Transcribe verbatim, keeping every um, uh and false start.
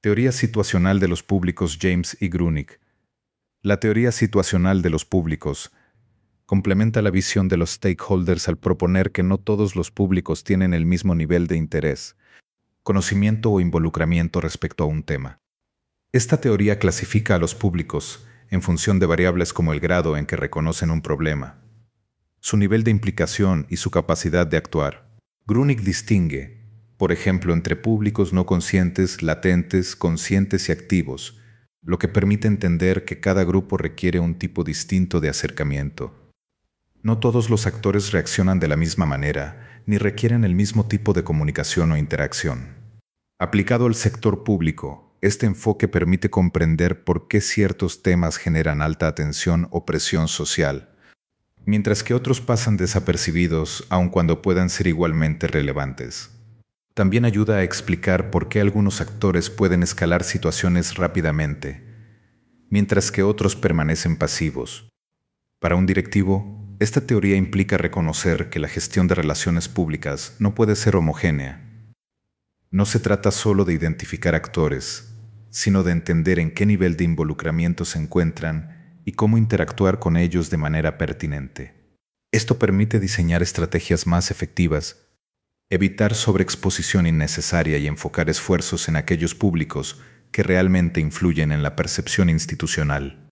Teoría situacional de los públicos James y Grunig. La teoría situacional de los públicos complementa la visión de los stakeholders al proponer que no todos los públicos tienen el mismo nivel de interés, conocimiento o involucramiento respecto a un tema. Esta teoría clasifica a los públicos en función de variables como el grado en que reconocen un problema, su nivel de implicación y su capacidad de actuar. Grunig distingue, por ejemplo, entre públicos no conscientes, latentes, conscientes y activos, lo que permite entender que cada grupo requiere un tipo distinto de acercamiento. No todos los actores reaccionan de la misma manera, ni requieren el mismo tipo de comunicación o interacción. Aplicado al sector público, este enfoque permite comprender por qué ciertos temas generan alta atención o presión social, mientras que otros pasan desapercibidos aun cuando puedan ser igualmente relevantes. También ayuda a explicar por qué algunos actores pueden escalar situaciones rápidamente, mientras que otros permanecen pasivos. Para un directivo, esta teoría implica reconocer que la gestión de relaciones públicas no puede ser homogénea. No se trata solo de identificar actores, sino de entender en qué nivel de involucramiento se encuentran y cómo interactuar con ellos de manera pertinente. Esto permite diseñar estrategias más efectivas, evitar sobreexposición innecesaria y enfocar esfuerzos en aquellos públicos que realmente influyen en la percepción institucional.